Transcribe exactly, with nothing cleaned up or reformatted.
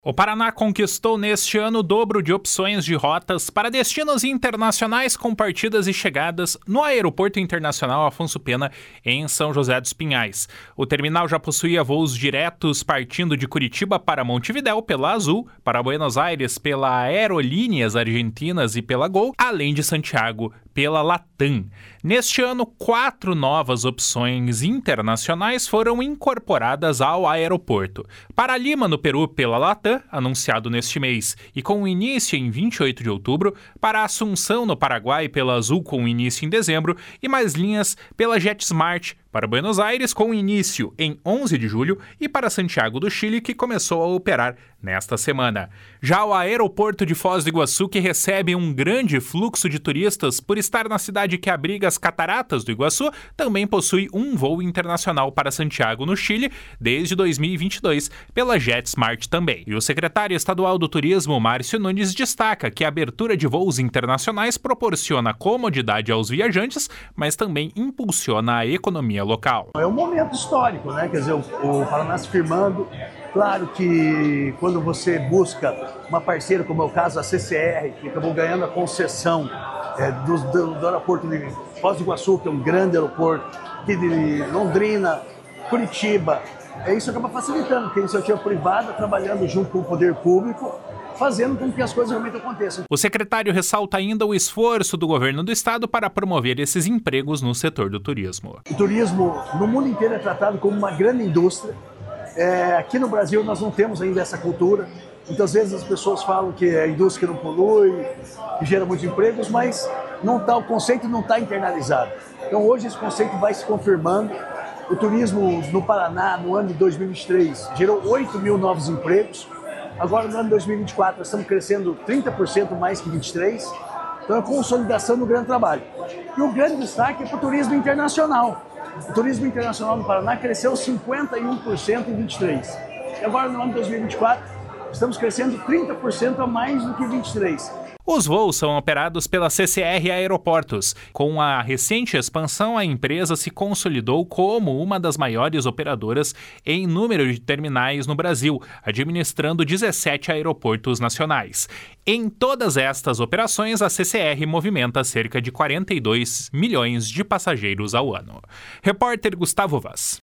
O Paraná conquistou neste ano o dobro de opções de rotas para destinos internacionais com partidas e chegadas no Aeroporto Internacional Afonso Pena, em São José dos Pinhais. O terminal já possuía voos diretos partindo de Curitiba para Montevidéu pela Azul, para Buenos Aires pela Aerolíneas Argentinas e pela Gol, além de Santiago pela Latam. Neste ano, quatro novas opções internacionais foram incorporadas ao aeroporto. Para Lima, no Peru, pela Latam, anunciado neste mês, e com início em vinte e oito de outubro, para Assunção, no Paraguai, pela Azul, com início em dezembro, e mais linhas pela JetSmart, para Buenos Aires, com início em onze de julho, e para Santiago do Chile, que começou a operar nesta semana. Já o aeroporto de Foz do Iguaçu, que recebe um grande fluxo de turistas por estar na cidade que abriga as cataratas do Iguaçu, também possui um voo internacional para Santiago, no Chile, desde dois mil e vinte e dois, pela JetSmart também. E o secretário estadual do Turismo, Márcio Nunes, destaca que a abertura de voos internacionais proporciona comodidade aos viajantes, mas também impulsiona a economia local. É um momento histórico, né? Quer dizer, o, o Paraná se firmando. Claro que quando você busca uma parceira, como é o caso da C C R, que acabou ganhando a concessão é, do, do, do aeroporto de Foz do Iguaçu, que é um grande aeroporto, que de Londrina, Curitiba, é, isso acaba facilitando, porque a iniciativa privada trabalhando junto com o poder público, fazendo com que as coisas realmente aconteçam. O secretário ressalta ainda o esforço do governo do estado para promover esses empregos no setor do turismo. O turismo no mundo inteiro é tratado como uma grande indústria. É, aqui no Brasil nós não temos ainda essa cultura. Muitas vezes as pessoas falam que a indústria não polui, que gera muitos empregos, mas não tá, o conceito não está internalizado. Então hoje esse conceito vai se confirmando. O turismo no Paraná, no ano de dois mil e vinte e três, gerou oito mil novos empregos. Agora, no ano de dois mil e vinte e quatro, nós estamos crescendo trinta por cento mais que vinte e três. Então, é a consolidação do grande trabalho. E o grande destaque é para o turismo internacional. O turismo internacional no Paraná cresceu cinquenta e um por cento em vinte e três. E agora, no ano de dois mil e vinte e quatro, estamos crescendo trinta por cento a mais do que vinte e três. Os voos são operados pela C C R Aeroportos. Com a recente expansão, a empresa se consolidou como uma das maiores operadoras em número de terminais no Brasil, administrando dezessete aeroportos nacionais. Em todas estas operações, a C C R movimenta cerca de quarenta e dois milhões de passageiros ao ano. Repórter Gustavo Vaz.